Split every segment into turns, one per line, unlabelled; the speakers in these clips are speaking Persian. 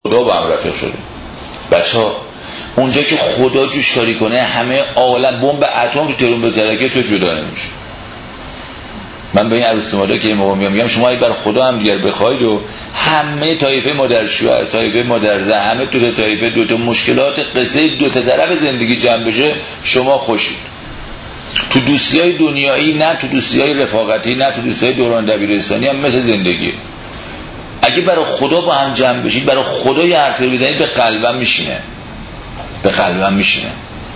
خدا با هم رفیق شده. بچه‌ها اونجا که خدا جوش کاری کنه همه عالم بمب اتم تو تهران بترکه تو جدا نمیشه. من به این عروس‌مادا که موقع میگم شما اگه برای خدا هم دیگر بخواید و همه طایفه مادر شوهر طایفه مادر زن همه دو تا طایفه دو تا مشکلات قصه دو تا طرف زندگی جمع بشه شما خوشید. تو دوستیای دنیایی نه تو دوستیای رفاقتی نه تو دوستیای دوران دبیرستانی هم مثل زندگی. اگه برای خدا با هم جمع بشید برای خدا یه حرفی بزنید به قلبم میشینه. به قلبم میشینه.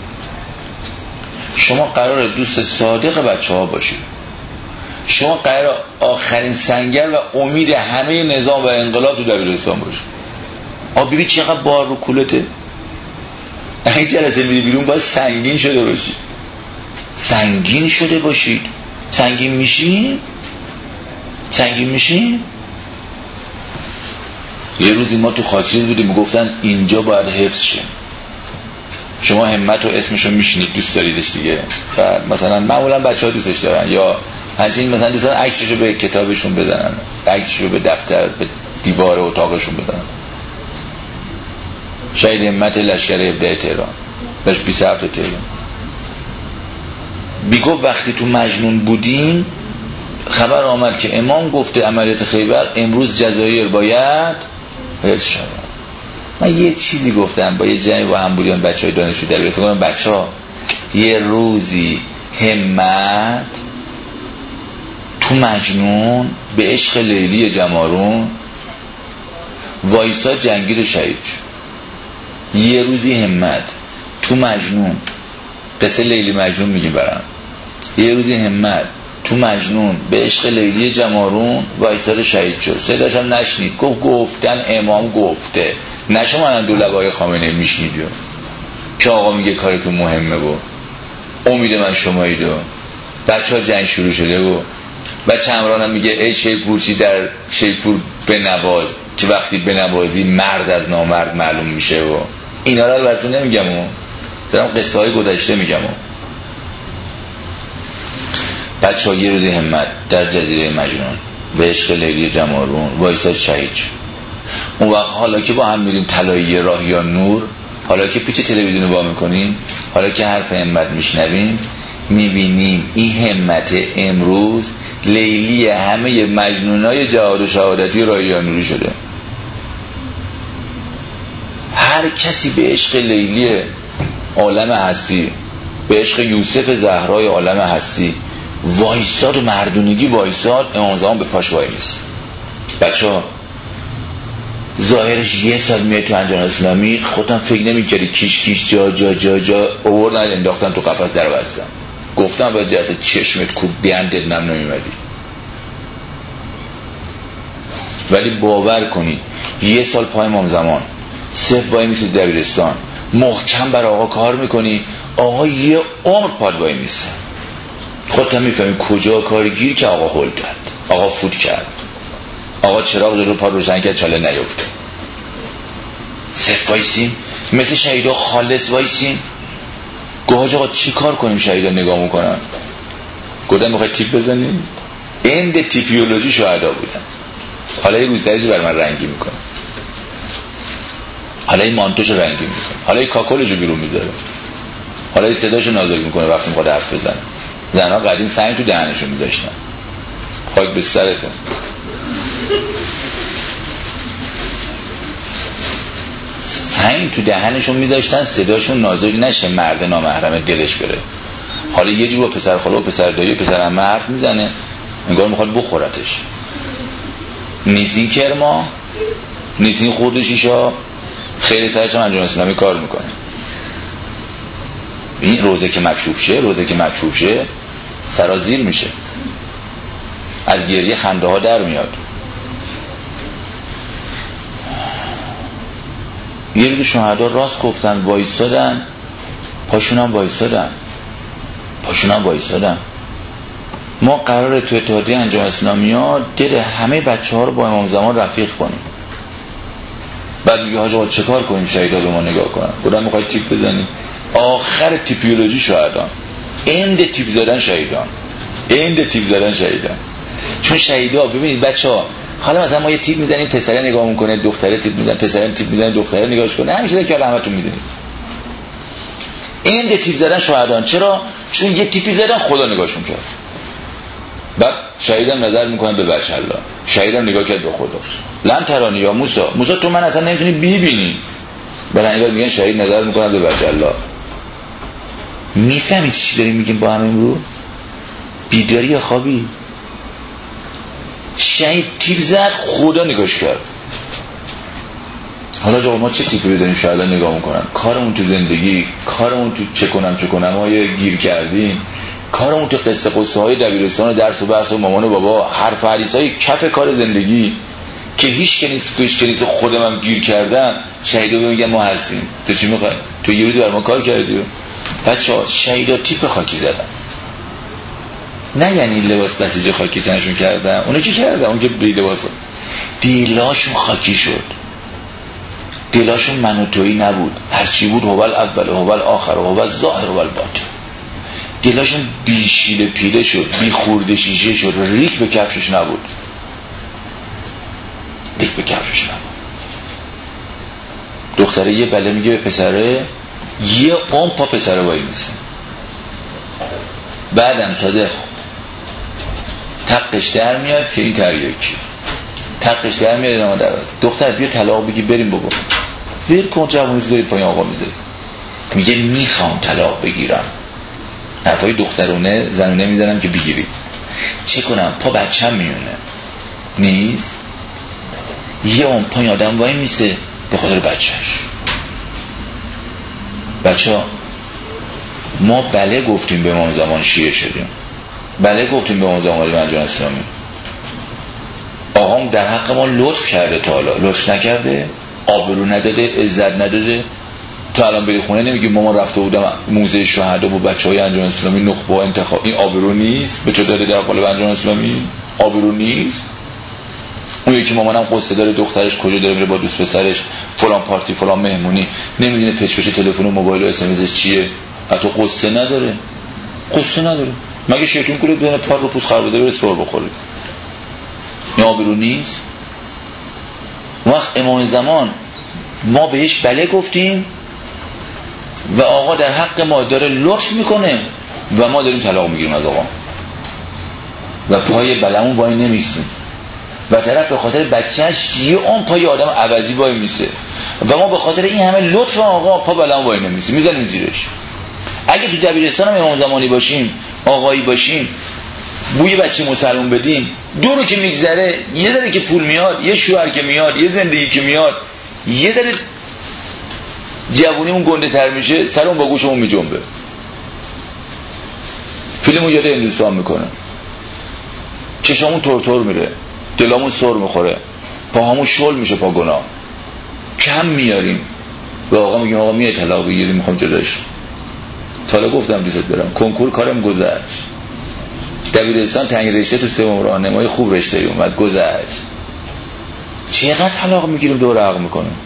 شما قراره دوست صادق بچه‌ها باشید. شما قراره آخرین سنگر و امید همه نظام و انقلاب تو دبیرستان باشید. ببین چقدر بار رو کولته. این جلسه میری بیرون باید سنگین شده باشید. سنگین شده باشید. سنگین میشین؟ سنگین میشین؟ یه روزی ما تو خاکریز بودیم میگفتن اینجا باید حفظ شه. شما همت و اسمشو میشینید دوست داریدش دیگه. و مثلا معمولا بچه‌ها دوستش دارن یا همچنین مثلا دوستان عکسشو به کتابشون بزنن، عکسشو به دفتر به دیوار اتاقشون بزنن. شهید همت لشکر 17 تهران داشت 27 تهران بیگو وقتی تو مجنون بودیم خبر آمد که امام گفته عملیات خیبر امروز جزایر باید حفظ شود. من یه چیزی گفتم با یه جمعی با هم بودیم بچهای دانشجو دبیرستان گفتم بچه‌ها یه روزی همت تو مجنون به عشق لیلی جمارون وایسا جنگیر شهید. یه روزی همت تو مجنون قصه لیلی مجنون میگیم برام. یه روزی همت تو مجنون به عشق لیلی جمارون وایسا شهید شد. صداش هم نشنید. گفتن امام گفته نشو من دو لبای خامنه‌ای میشنید که آقا میگه کارتون مهمه و امید من شمایید و بچه ها جنگ شروع شده و بچه همرانم میگه ای شیپورچی در شیپور بنواز که وقتی بنوازی مرد از نامرد معلوم میشه و اینا رو براتون نمیگم و دارم قصه های گذشته میگم و بچه ها یه روز همت در جزیره مجنون به عشق لیلی جمارون وایساد شهید شد. اون وقت حالا که با هم میریم طلایی راه یا نور، حالا که پیچ تلویزیون وا میکنیم، حالا که حرف همت میشنویم میبینیم این همت امروز لیلی همه مجنونای جهاد و شهادتی راه یا نوری شده. هر کسی به عشق لیلی عالم هستی به عشق یوسف زهرای عالم هستی وایساد و مردونگی وایساد امام زمان به پاش وای نیست. بچه ها ظاهرش یه سال میاد تو انجمن اسلامی خودم فکر نمی‌کردی کیش جا آوردن انداختن تو قفس در بستن. گفتم باید جهت چشمت کوب بیندت نم نمیمدی. ولی باور کنی یه سال پای امام زمان صف وای میسی دبیرستان محکم بر آقا کار میکنی آقا یه عمر پاد وای میسه. خودت هم میفهمی کجا کارگیر که آقا هول داد آقا فوت کرد آقا چراغ جلو پا روشن کرد چاله نیفته. صف وایسیم مثل شهیدا خالص وایسیم. گوهاج آقا چی کار کنیم شهیدا نگاه میکنن گفتم میخوای تیپ بزنیم اند تیپیولوژی شهدا بودن. حالا یه روزدریجی بر من رنگی میکنه حالا این مانتوش رنگی میکنه حالا این کاکلشو بیرون میذاره حالا این صداشو نازک میکنه وقتی میخواد حرف بزنه. زنها قدیم سنگ تو دهنشون میذاشتن. خاک به سرتون. سنگ تو دهنشون میذاشتن صداشون نازک نشه مرد نامحرم دلش بره. حالا یه جور با پسر خاله و پسر دایی و پسر عمه حرف میزنه انگار میخواد بخورتش. نیزین کرما نیزین خورد شیشا خیلی سرش هم انجام اسلامی کار میکنه. این روزه که مکشوف شه سرازیر میشه از گریه خنده ها در میاد. یه روز شهدا راست گفتن وایسادن پاشون هم وایسادن. ما قراره تو اتحادیه انجام اسلامی ها دل همه بچه ها رو با امام زمان رفیق کنیم. بعد میگه حاج آقا چه کار کنیم شهیدا رو ما نگاه کنن. گفتم میخوای تیپ بزنیم آخر تیپیولوژی شهدان اند تیپ زدن شهیدان چون شهیدا ببینید بچه ها حالا مثلا ما یه تیپ میزنیم پسره نگاه میکنه، دختره تیپ میزنه، پسره تیپ میزنه، دختره نگاهش کنه، همیشه که همتون میدونید این تیپ زدن شهدان. چرا؟ چون یه تیپی زدن خدا نگاهشون کرد. بعد شهیدم نظر میکنن به بچه الله، شهیدم نگاه کرد به خدا. لن ترانی یا موسی تو من اصلا نمیتونی ببینی. برای اینکه میگن شهید نظر میکنن به بچه الله. میفهمید چی داریم میگیم با هم امروز؟ بیداری یا خوابی؟ شهید تیپ زد خدا نگاش کرد. حالا جا ما چه تیپی رو داریم شهیدان نگاه میکنن؟ کارمون تو زندگی، کارمون تو چه کنم های گیر کردیم، کارمون تو قصه های دبیرستان و درس و بحث و مامان و بابا، حرف و حدیث های کف کار زندگی که هیچ کنیست خودم گیر کردم. شهیدا میگن ما هستیم. تو چی میخوای؟ تو یه روز بر ما کار کردی؟ بچه‌ها شهیدا تیپ خاکی زدن. نه یعنی لباس بسیج خاکی تنشون کردن، اونو کی کردن؟ اون که لباس دیلاشون خاکی شد. دیلاشون من و تویی نبود. هرچی بود هوال اول و هوال آخر و هوال ظاهر و هوال باطن. دیلاشون بی شیله پیله شد، بی خورده شیشه شد، ریک به کفشش نبود. ریک به کفشش نبود. دختره یه بله میگه به پسره، یه اون پا پسره وای میسه. بعدم تازه تقش در میاد که این تریاکی تقش در میاد نما در دختر بیا طلاق بگی بریم بابا. ویر کن جوونیز داری پایین آقا میذاری. میگه میخوام طلاق بگیرم. حرفای دخترونه زنونه میزنم که بگیری. چه کنم؟ پا بچم میونه نیست. یه اون پایین آدم وای میسه به خاطر بچهش. بچه ها ما بله گفتیم به امام زمان شیعه شدیم، بله گفتیم به امام زمان منجان اسلامی. آقام در حق ما لطف کرده، تا حالا لطف نکرده، آبرو نداده، عزت نداده. تا الان بری خونه نمیگی مامان رفته بودم موزه شهدا با بچهای انجمن اسلامی نخبه انتخاب. این آبرو نیست؟ به تو داده در قالب انجمن اسلامی؟ آبرو نیست؟ اون یکی مامانم قصه داره دخترش کجا داره میره با دوست پسرش فلان پارتی فلان مهمونی، نمیدونه پچ پچ تلفن و موبایل و اس ام اس چیه. حتی قصه نداره. قصه نداره. مگه شیطون کوله بزنه پار رو پوست خرابه بره سر بخوره؟ این آبرو نیست؟ وقت امام زمان ما بهش بله گفتیم و آقا در حق ما داره لطف میکنه و ما داریم طلاق میگیریم از آقا و پای بلمون وای نمیسیم و طرف به خاطر بچهش یه اون پای آدم عوضی وای میسه و ما به خاطر این همه لطف آقا پا بلمون وای نمیسیم، میزنیم زیرش. اگه تو دبیرستان هم امام زمانی باشیم، آقایی باشیم، بوی بچه مسلمون بدیم، دو رو که میگذره یه داره که پول میاد، یه شوهر که میاد، یه زندگی که میاد، یه داره جوونیمون گنده تر میشه، سرمون با گوشمون میجنبه، فیلمو یاد هندوستان میکنه، چشامون تور میره، دلامون سر میخوره، پاهامون شل میشه، پا گناه کم میاریم و آقا میگیم آقا میای طلاق بگیریم میخوام جداش. حالا گفتم دوست دارم کنکور کارم گذشت، دبیرستان تنگ رشته تو سوم راهنمای خوب رشته اومد گذشت، چقدر طلاق میگیریم دور عقل میکنیم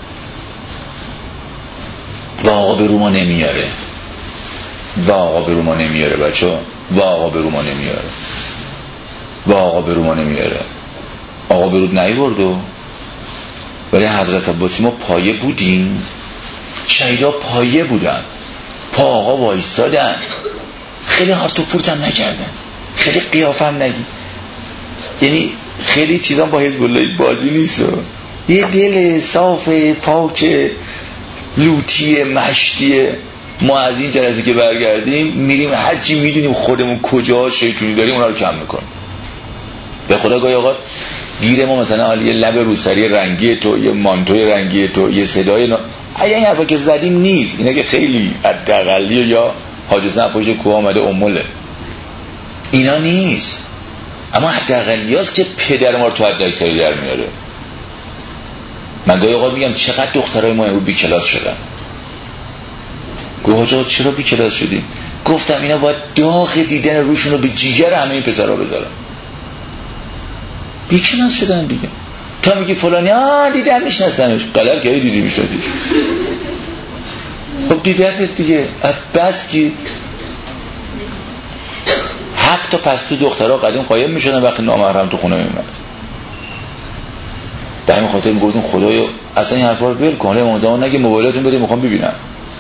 و آقا به رو ما نمیاره، و آقا به رو ما نمیاره بچه، و آقا به رو ما نمیاره، و آقا به رو ما نمیاره. آقا به رود نیوردو. ولی حضرت عباسی ما پایه بودیم، شهیدا پایه بودن، پا آقا وایستادن، خیلی هارت و پورت هم نکردن، خیلی قیافه هم نگی، یعنی خیلی چیزان با حزب الله بازی نیست. یه دل صاف پاک لوتی مشتیه. ما از این جلسه که برگردیم میریم هرچی میدونیم خودمون کجا شیطونی داریم اونا رو کم میکنیم. به خدا گاهی اوقات گیر ما مثلا یه لب روسری رنگی تو، یه مانتوی رنگی تو، یه صدای اگه این حرفا که زدیم نیست، اینه که خیلی حداقلی یا حاجزن پشت کوه آمده اموله، اینا نیست. اما حداقلی هاست که پدر ما رو تو حد اکثری در میاره. من گاهی اوقات میگم چقدر دخترای ما امروز بی کلاس شدن. گوه چرا بی کلاس شدیم؟ گفتم اینا باید داغ دیدن روشون رو به جیگر همه این پسرها بذارن. بی کلاس شدن دیگه. تا میگی فلانی دیدم میشناسمش، غلط کردی دیدی میشناسی. خب دیدت دیگه. بس که حق تا پس تو دخترها قدیم قایم میشدن وقتی نامحرم تو خونه میمد. به همین خاطر میگفتیم خدایا اصلا این حرفا رو ول کن، امام زمان نگه موبایلاتون بده میخوام ببینم.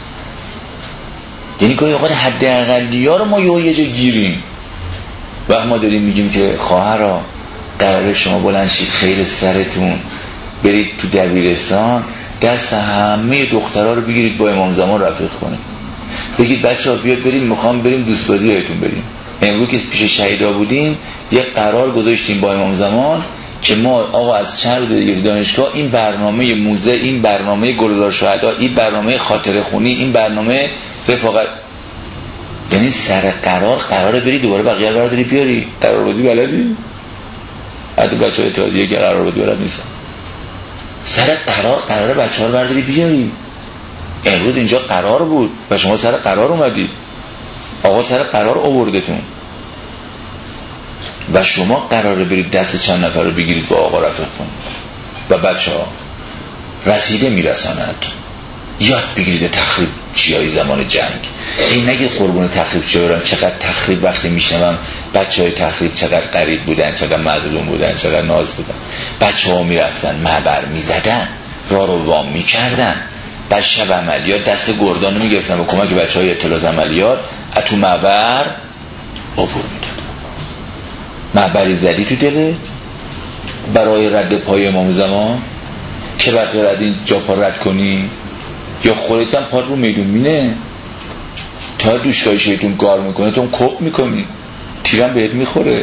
یعنی گاهی اوقات حداقلیا رو ما یه جا گیریم. وقت ما داریم میگیم که خواهرا قراره شما بلند شید خیر سرتون برید تو دبیرستان، دست همه دخترها رو بگیرید با امام زمان رفیق کنید، بگید بچه‌ها بیاد بریم میخوام بریم دوست بازی هایتون بریم. امروز که پیش شهیدا بودیم یه قرار گذاشتیم با امام زمان که ما آقا از چند روز دیگه دانشگاه این برنامه موزه، این برنامه گلزار شهدا، این برنامه خاطره خونی، این برنامه رفاقت، یعنی سر قراره بری دوباره بقیه قرار داری بیاری. قراربازی بلدی؟ حتی بچه‌های اتحادیه که قراربازی بلد نیستن. سر قراره بچه‌ها رو برداری بیاری. امروز اینجا قرار بود و شما سر قرار اومدی، آقا سر قرار آوردتون و شما قراره برید دست چند نفر رو بگیرید با آقا رفیق کنید و بچه‌ها رسیده میرساند یاد بگیرید تخریب چیای زمان جنگ. این نگه قربون تخریب چی برم، چقدر تخریب وقتی میشنوم بچهای تخریب چقدر غریب بودن، چقدر مظلوم بودن، چقدر ناز بودن. بچه‌ها میرفتن معبر میزدن، راه رو وام میکردن، بعد شب عملیات دست گردان رو میگرفتن با کمک بچهای اطلاعات عملیات از تو معبر عبور میدن. معبری زدی تو دلت برای رد پای امام زمان که بقیه رد این جا پا رد کنی، یا خودت هم پا رو میدون مینه تا دوشگاه شیطون کار میکنه تو کپ میکنی، تیرم بهت میخوره.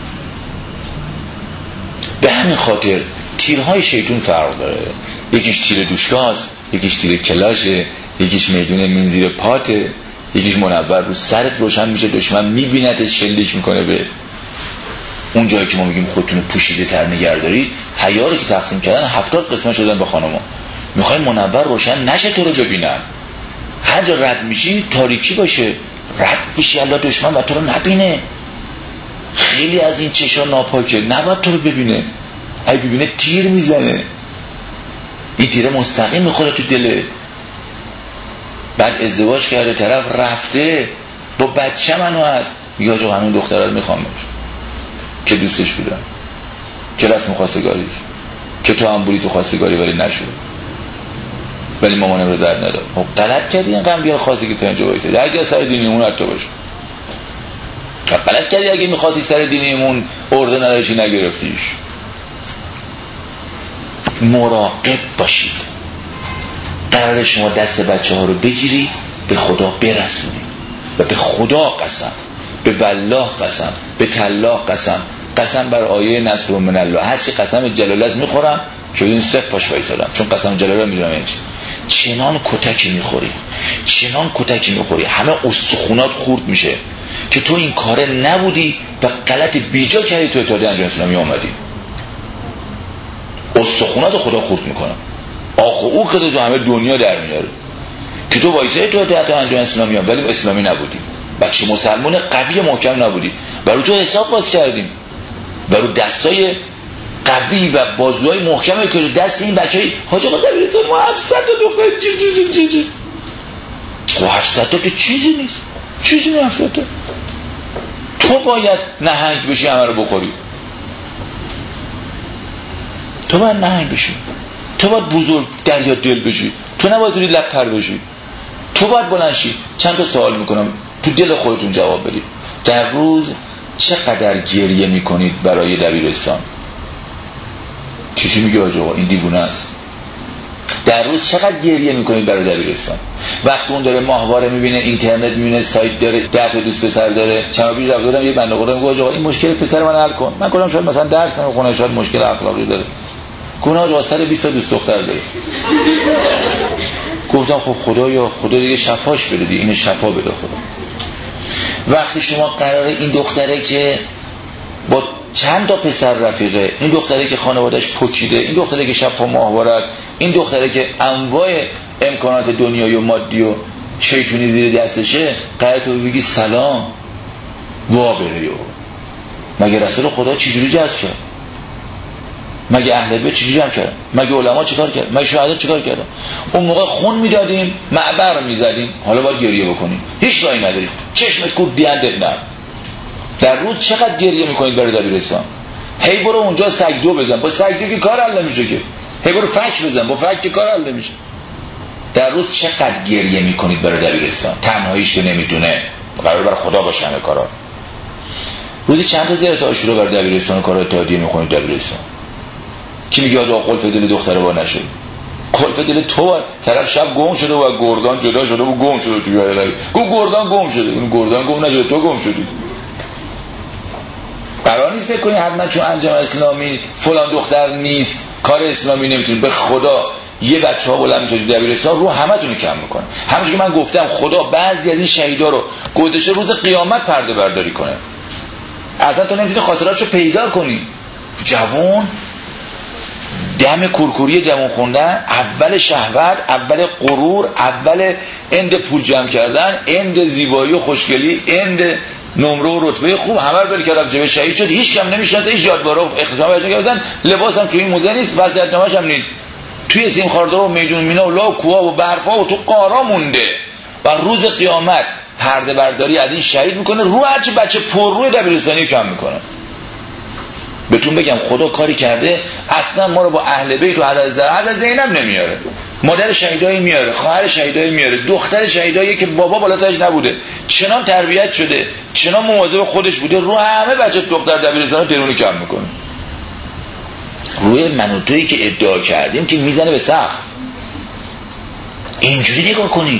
به همین خاطر تیرهای شیطون فرق داره، یکیش تیر دوشگاهست، یکیش تیر کلاشه، یکیش میدون منزیر پاته، یکیش منور رو سرت روشن میشه، دشمن میبینت شلیک میکنه به اون جایی که ما میگیم خودتون پوشیده تر نگهدارید. حیاری که تقسیم کردن 70 قسمت شدن به خانما، میخوای منور روشن نشه تو رو ببینن، هر جا رد میشی تاریکی باشه، رد میشی الله دشمن و تو رو نبینه. خیلی از این چشا ناپاکه، نباید تو رو ببینه، اگه ببینه تیر میزنه، این تیر مستقیم میخوره تو دلت. بعد ازدواج کرده طرف رفته با بچه منو هست میگه آجا همون دختره رو میخوامش که دوستش بودم، که رفتم خواستگاریش، که تو هم بودی تو خواستگاری ولی نشد، ولی مامانم رو درد نداد. خب غلط کردی، این غم بیار خواستی که تو اینجا بایستی، اگه سر دینیمون حتی باشه. غلط کردی اگه میخواستی سر دینیمون ارده نداشتی نگرفتیش. مراقب باشید، قرار شما دست بچه ها رو بگیری به خدا برسونید و به خدا قسم، به والله قسم، به تالله قسم، قسم بر آیه نصر من الله، هر چی قسم جلاله میخورم که این صف پاش وایسادم، چون قسم جلاله میدونم این چنان کتکی میخوری، چنان کتکی میخوری، همه استخونات خورد میشه که تو این کاره نبودی و غلط بیجا کردی، تو اتحادیه انجمن اسلامی اومدی، استخونات خدا خورد میکنه. آخه او که تو همه دنیا در میاره که تو وایسه تو اتحادیه انجمن اسلامی ولی اسلامی نبودی، بچه مسلمان قوی محکم نبودی، برای تو حساب باز کردیم، برای دستای قوی و بازوهای محکمه که دست این بچهای حاج آقا دبیرستان ما 700 تا دختر چی و 700 تا که چیزی نیست، چیزی نیست 700 تا. تو باید نهنگ بشی همه رو بخوری، تو باید نهنگ بشی، تو باید بزرگ دریا دل بشی، تو نباید روی لب پر بشی، تو باید بلند شی. چند تا سوال میکنم تو دل خودتون جواب بدید. در روز چقدر گریه میکنید برای دبیرستان؟ کسی میگه آقا این دیوونه است. در روز چقدر گریه میکنید برای دبیرستان؟ وقتی اون داره ماهواره میبینه، اینترنت میبینه، سایت داره، 10 تا دوست پسر داره. چند پیش رفتم یه بنده خدا میگه آقا این مشکل پسر من حل کن. من گفتم شاید مثلا درس نمیخونه، شاید مشکل اخلاقی داره. گناه آقا سر 20 تا دوست دختر داره. گفتم خب خدا دیگه شفاش بده دیگه، اینو شفا بده خدا. وقتی شما قراره این دختره که با چند تا پسر رفیقه، این دختره که خانواده‌اش پکیده، این دختره که شب پا ماهواره، این دختره که انواع امکانات دنیایی و مادی و شیطونی زیر دستشه، قراره تو بگی سلام وا بره. مگه رسول خدا چجوری جذب کرد؟ مگه اهل بیت چجوری جمع کرد؟ مگه علما چیکار کرد؟ مگه شهدا چیکار کردن؟ اون موقع خون میدادیم، معبر میزدیم، حالا باید گریه بکنیم، هیچ راهی نداریم، چشمت کور دیندت نه. در روز چقدر گریه میکنید برای دبیرستان؟ هی برو اونجا سگدو بزن، با سگدو که کار حل نمیشه که. هی برو فک بزن، با فک که کار حل نمیشه. در روز چقدر گریه میکنید برای دبیرستان؟ تنهاییش که نمیدونه، قرار برای خدا باشه همه کارا. روزی چند تا زیارت عاشورا برای دبیرستان و کار اتحادیه میکنید دبیرستان؟ کی میگه آقا قلف دل دختره با نشد؟ قلف دل تو طرف شب گم شده و گردان جدا شده و گم شده توی یادلایی. گردان گم شده، اون گردان گم نشده، تو گم شدی. قرار نیست بکنی حتما چون انجام اسلامی فلان دختر نیست کار اسلامی نمیتونی. به خدا یه بچه‌ها بلند میشه دبیرستان رو همتون کم میکنه. همونش که من گفتم خدا بعضی از این شهیدا رو گذاشته روز قیامت پرده برداری کنه. اصلا تو نمیتونی خاطراتشو پیدا کنی. جوان دم کورکوری جوان خوندن، اول شهوت، اول غرور، اول اند پول جمع کردن، اند زیبایی و خوشگلی، اند نمره و رتبه خوب، همه رو بری کردم جبه شهید شد. هیچ کم نمیشناسه، هیچ یادوارا اختتام برشن کردن، لباس هم توی این موزه نیست، وضعیت‌نامه‌ش هم نیست، توی سیم خاردار و میدون مینا و لا و کوها و برفا و تو قارا مونده. و روز قیامت پرده برداری از این شهید میکنه، رو هرچی بچه پر روی دبیرستانی کم میکنه. بهتون بگم خدا کاری کرده اصلا ما رو با اهل بیت و حضرت زینب نمیاره، مادر شهیدایی میاره، خواهر شهیدایی میاره، دختر شهیدایی که بابا بالاترش نبوده، چنان تربیت شده، چنان مواظب خودش بوده، رو همه بچه دختر دبیرستان درونی کم میکنه. روی من و تویی که ادعا کردیم که میزنه به سقف. اینجوری نگاه کنید.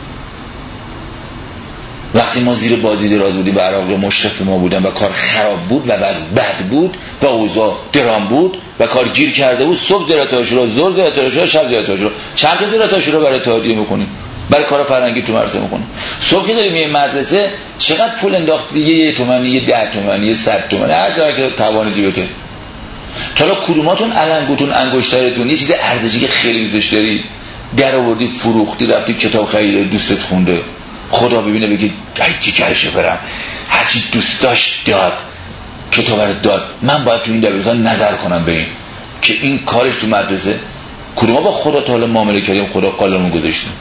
وقتی ما زیر بازی دراز بودیم و عراق مشرف ما بودن و کار خراب بود و وضع بد بود و اوضاع درام بود و کار گیر کرده بود، صبح زیارت عاشورا، ظهر زیارت عاشورا، شب زیارت عاشورا، چند تا زیارت عاشورا برای اتحادیه میکنیم، برای کار فرهنگی تو مدرسه میکنیم. صبح که داریم میایم مدرسه چقدر پول انداخت دیگه؟ 1 تومانی، 10 تومانی، 100 تومانی، هر جایی که توان جیبته. تا حالا کدوماتون علنگوتون انگشترتون یه چیز ارزشی که خیلی دوستش داری در آوردی فروختی رفتی کتاب خریدی دوستت خونده، خدا ببینه بگی ای چیکارشه برم، هرچی دوست داشت داد، کتاب رو داد، من باید تو این دبیرستان نظر کنم به این که این کارش تو مدرسه. کدوما با خدا تا حالا معامله کردیم خدا قالمون گذاشتیم؟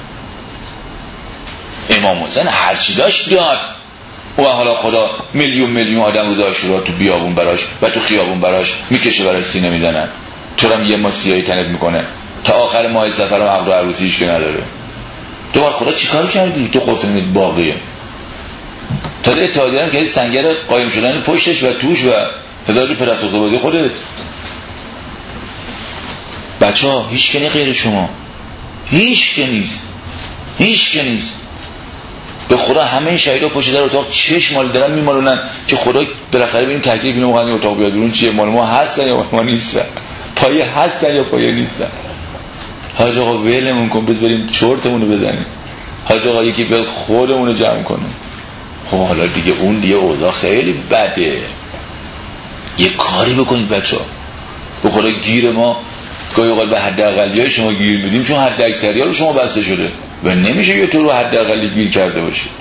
امام حسین هرچی داشت داد و حالا خدا میلیون آدم روز عاشورا تو بیابون براش و تو خیابون براش میکشه، براش سینه میزنن، تو هم یه ما سیاهی تنت میکنه تا آخر ماه سفر عقد و عروسیش که نداره. تو بار خدا چیکار کردی؟ تو خودت میگی باقیه. تا ده اتحادیه هم که سنگر قایم شدن پشتش و توش و هزار پرستوخته بازی خودت. بچه ها هیچ کنی غیر شما، هیچ کنیست. به خدا همه شهیدا پشت در اتاق چشم مال دارن میمالونن که خدا بالاخره ببینیم تکلیف اینو مقدم اتاق بیاد بیرون چیه، مال ما هستن یا ما نیستن، پایه هستن یا پایه نیستن. حاج آقا ولمون کن بریم چرتمون رو بزنیم، حاج آقا یکی بیاد خودمون رو جمع کنه. خب حالا دیگه اون دیگه اوضاع خیلی بده. یه کاری بکنید بچه‌ها. به خدا گیر ما گاهی اوقات به حد اقلیای شما گیر میدیم چون حد اکثریت رو شما بسته شده و نمیشه یه تو رو حد اقلی گیر کرده باشی.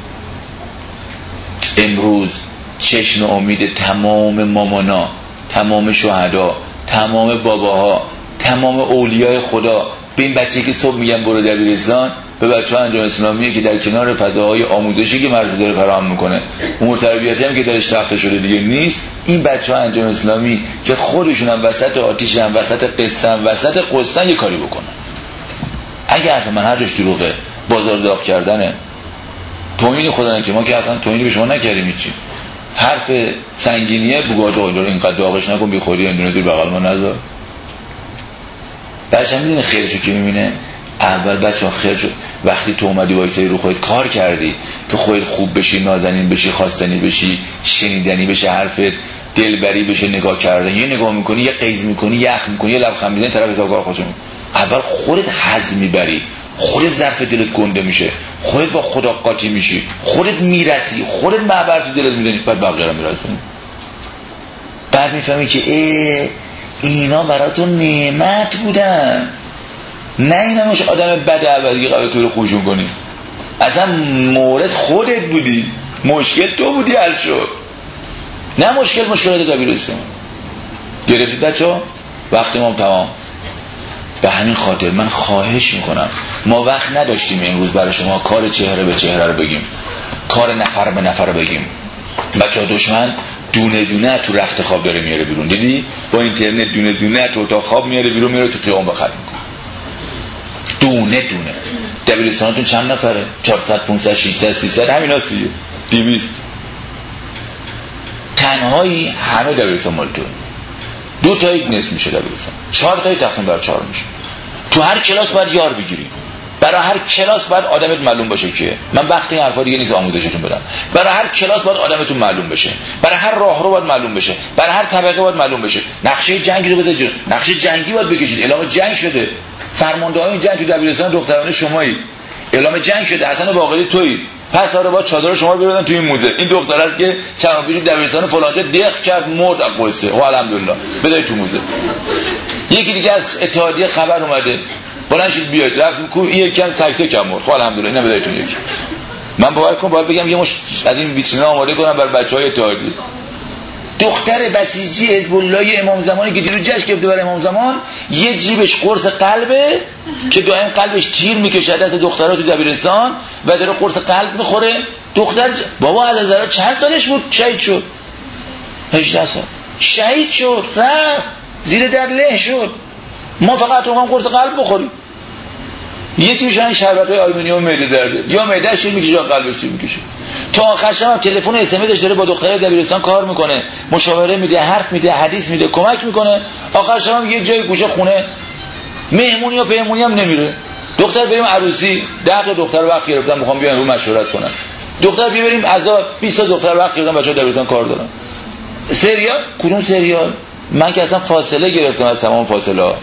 امروز چشم امید تمام مامانا، تمام شهدا، تمام باباها، تمام اولیای خدا به این بچه که صبح میگن برو دبیرستان، به بچه‌ها انجام اسلامیه که در کنار فضاهای آموزشی که مدرسه داره فراهم میکنه، امور تربیتی هم که درش تخته شده دیگه نیست، این بچه‌ها انجام اسلامی که خودشون هم وسط آتیش هم وسط قصه هم وسط قصه یه کاری بکنن. اگه حرف من هر جاش دروغه، بازار داغ کردنه، توهین خدا، که ما که اصلا توهینی به شما نکردیم، هیچی، حرف سنگینیه، بگو آقا اینقدر داغش نکن، بی خودی اندونزی بغل ما نذار. بچه‌ها میدونه خیرشو کی میبینه؟ اول بچه‌ها خیر شد وقتی تو اومدی وایسای رو خودت کار کردی که خودت خوب بشی، نازنین بشی، خواستنی بشی، شنیدنی بشه، حرفت دلبری بشه، نگاه کردن، یه نگاه میکنی، یه قیز میکنی، یه اخ میکنی، یه لبخند میزنی، طرف حسابکار خوشم. اول خودت حزم میبری، خودت ظرف دلت گنده میشه، خودت با خدا قاطی میشی، خودت میرسی، خودت معبر تو دلت میزنی، بعد بقیه رو میرسونی. بعد میفهمی که اینا براتون نعمت بودن، نه اینا مش آدم بده عوضی قبل تو رو خوشون کنی. اصلا مورد خودت بودی، مشکل تو بودی حل شد، نه مشکلات دبیرستان. گرفتید بچه‌ها؟ وقت ما تمام. به همین خاطر من خواهش میکنم، ما وقت نداشتیم امروز برای شما کار چهره به چهره رو بگیم، کار نفر به نفر رو بگیم. بچه‌ها دشمن دونه دونه تو رخت خواب داره میاره بیرون، دیدی؟ با اینترنت دونه دونه تو اتاق خواب میاره بیرون، میاره تو خیابون بخره میکنه دونه دونه. دبیرستانتون چند نفره؟ 400 500 600 300 همیناست دیگه، 200 تنهایی همه دبیرستان مال تو. 2 تایی نصف میشه دبیرستان، 4 تایی تقسیم بر 4 میشه. تو هر کلاس باید یار بگیری، برای هر کلاس باید آدمت معلوم باشه که من وقتی این حرفا دیگه نیست آموزشتون بدم. برای هر کلاس باید آدمتون معلوم بشه، برای هر راهرو باید معلوم بشه، برای هر طبقه باید معلوم بشه. نقشه جنگی رو بده، نقشه جنگی باید بکشید. اعلام جنگ شده، فرمانده‌های این جنگ تو دبیرستان دخترانه شمایید، اعلام جنگ شده، حسن باقری تویی. پس آره با چادر شما رو ببرن توی این موزه. این دختر است که چند پیش دبیرستان فلانجا دخ کرد مرد از قصه، و الحمدلله بده تو موزه. یکی دیگه از اتحادیه خبر اومده، بلند شید بیاید، رفتیم کو یکم سکته کم مرد، خب الحمدلله اینا بدایتون یکی. من باور کنم باید بگم یه مش از این ویترینه آماده کنم برای بچهای اتحادیه. دختر بسیجی حزب الله امام زمانی که دیرو جشن گرفته برای امام زمان، یه جیبش قرص قلبه که دائم قلبش تیر میکشه از دخترها تو دبیرستان و داره قرص قلب میخوره. دختر بابا از نظر چند سالش بود شهید شد؟ 18 سال شهید شد، رفت زیر در له شد. ما فقط رو هم قرص قلب بخوریم. یکی میشن شربت‌های آلومینیوم معده درده، یا معده‌اش تیر میکشه یا قلبش تیر میکشه. تا آخر شب تلفن اس ام اس داره با دختره دبیرستان کار میکنه، مشاوره میده، حرف میده، حدیث میده، کمک میکنه. آخر شب یه جای گوشه خونه مهمونی یا پیمونی هم نمیره. دختر بریم عروسی، 10 تا دختر وقت گرفتن میخوام بیان رو مشورت کنن. دختر بریم عزا، 20 تا دختر وقت گرفتن بچه‌ها دبیرستان کار دارن. سریال کدوم سریال؟ من که اصلا فاصله گرفتم از تمام فاصله ها.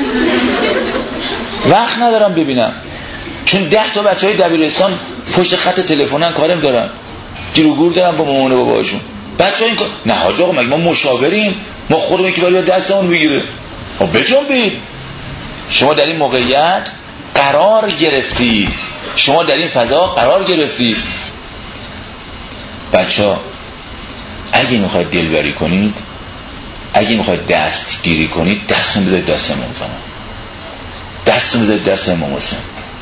وقت ندارم ببینم، چون 10 تا بچهای دبیرستان پشت خط تلفنن کارم دارن، گیروگور دارن با مامان و باباشون. بچه‌ها این کار نه حاج آقا، مگه ما مشاوریم؟ ما خودمون که باید دستمون بگیره. خب بجنبید. شما در این موقعیت قرار گرفتید، شما در این فضا قرار گرفتید. بچه‌ها اگه میخواید دلبری کنید، اگه میخواید دستگیری کنید، دستتون بذارید دست امام زمان، دستتون بذارید دست امام حسین.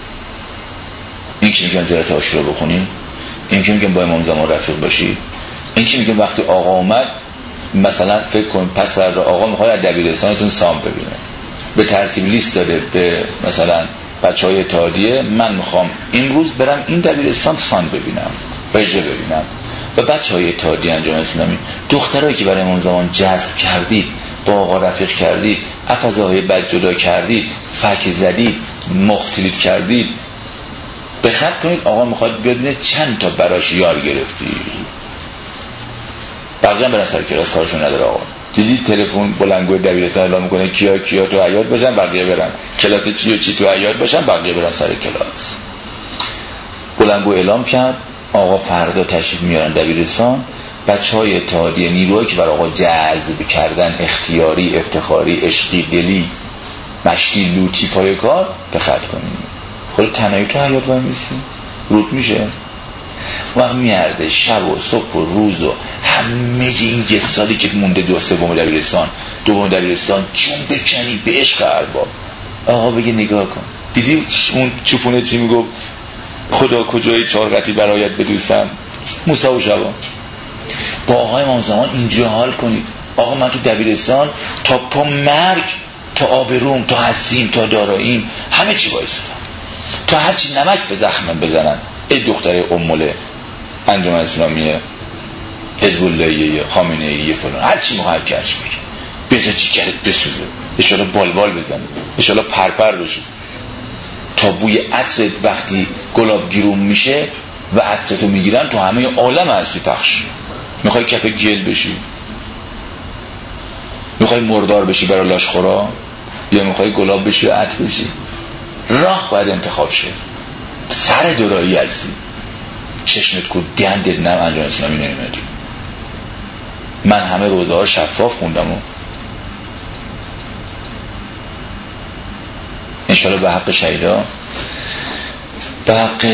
این که میگن زیارت عاشورا بخونید، این که میگن با امام زمان رفیق باشید، این که میگن وقتی آقا اومد مثلا فکر کن پس فردا آقا میخواد از دبیرستانتون سام ببینه، به ترتیب لیست داده به مثلا بچهای اتحادیه، من میخوام امروز برم این دبیرستان سام ببینم، رژه ببینم. و بچهای اتحادیه انجام اسلامی، دخترایی که برای امام زمان جذب کردید، با آقا رفیق کردید، افضاهای بد جدا کردید، فک زدید، مختلط کردید، به خط کنید آقا میخواد ببینه چند تا براش یار گرفتی. بقیه هم برن سر کلاس، کارشون نداره آقا. دیدی تلفن بلندگوی دبیرستان اعلام میکنه کیا تو حیات باشن، بقیه برن کلاس چی و چی تو حیات باشن، بقیه برن سر کلاس. بلندگو اعلام کرد آقا فردا تشریف میارن دبیرستان. بچهای اتحادیه نیروهایی که برای آقا جذب کردن، اختیاری، افتخاری، عشقی، دلی، مشتی، لوتی، پای کار، به خط کنیم. خود تنهایی تو حیات وای میسی رود میشه وقت میارده شب و صبح و روز و همه این یه سالی که مونده 2/3 دبیرستان، 2 دبیرستان جون بکنی به عشق ارباب. آقا بگه نگاه کن، دیدی اون چوپونه چی میگفت؟ خدا کجای 4 قطی برایت بدوستم، موسی و شبان. با آقای امام زمان اینجا حال کنید. آقا من تو دبیرستان تا پا مرگ، تا آبروم، تا حسیم، تا داراییم، همه چی بایستم، تا هرچی نمک به زخمم بزنن. ای دختره اموله انجمن اسلامیه، حزب اللهیه، خامنه‌ایه، فلان، هرچی محکرش بگه بذار جیگرت بسوزه، اشاره بالبال بزنه، اشاره پرپر بشه، تا بوی عطرت وقتی گلاب گیرون میشه و عطرتو میگیرن تو همه عالم هستی پخش. میخوای کف گل بشی؟ میخوای مردار بشی برای لاشخورا؟ یا میخوای گلاب بشی و عطر بشی؟ راه باید انتخاب شه. سر دورایی هستی، چشمت کو گندت نم انجام اسلامی نمیمدی. من همه روزه ها شفاف خوندم و انشاءالله به حق شهیدا، به حق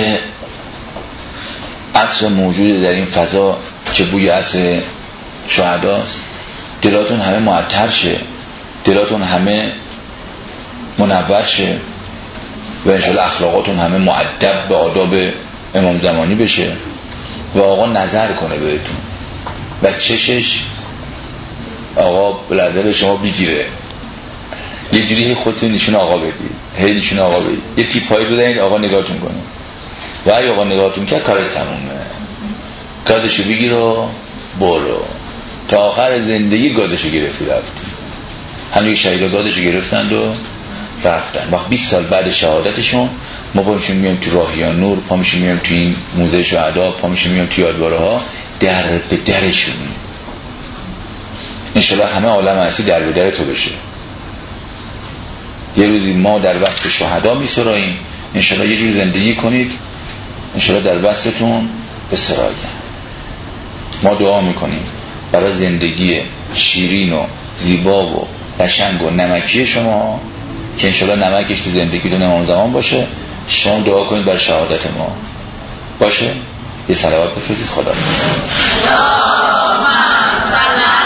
عطر موجود در این فضا که بوی عطر شهداست، دلاتون همه معطر شه، دلاتون همه منور شه و انشاءالله اخلاقاتون همه مؤدب به آداب امام زمانی بشه و آقا نظر کنه بهتون. و چشش آقا بلدر شما بگیره، یه جوری خودتون نشون آقا بدید، هی نشون آقا بدید، یه تیپایی بدهید آقا نگاهتون کنه و اگه آقا نگاهتون کرد کارت تمومه، گادشو بگیر و برو تا آخر زندگی. گادشو گرفتی رفتی. همه شهیدا گادشو گرفتند و رفتن. وقت 20 سال بعد شهادتشون ما پا میشیم میایم تو راهیان نور، پا میشیم میایم تو این موزه شهدا، پا میشیم میایم تو یادواره ها، در به درشون. انشالله همه عالم هستی در به در تو بشه. یه روزی ما در وسط شهدا میسراییم، انشالله یه جور زندگی کنید، انشالله در وسطتون بسرایم. ما دعا میکنیم برای زندگی شیرین و زیبا و قشنگ و نمکی شما که انشالله نمکش تو زندگیتون امام زمان باشه. شما دعا کنید برای شهادت ما باشه. یه صلوات بفرستید. خدا